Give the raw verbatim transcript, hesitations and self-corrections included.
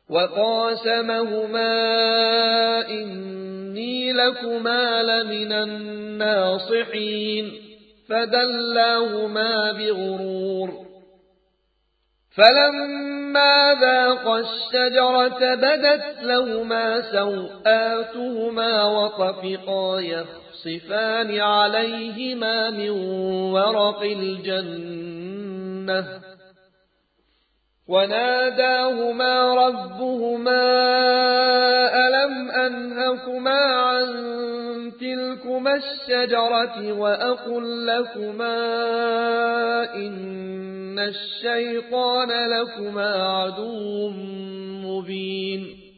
وقاسمهما إني لكما لمن الناصحين فدلاهما بغرور فلما ذاقا الشجرة بدت لهما سوآتهما وطفقا يخصفان عليهما من ورق الجنة وناداهما ربهما ألم أنهكما عن تلكما الشجرة وأقل لكما إن الشيطان لكما عدو مبين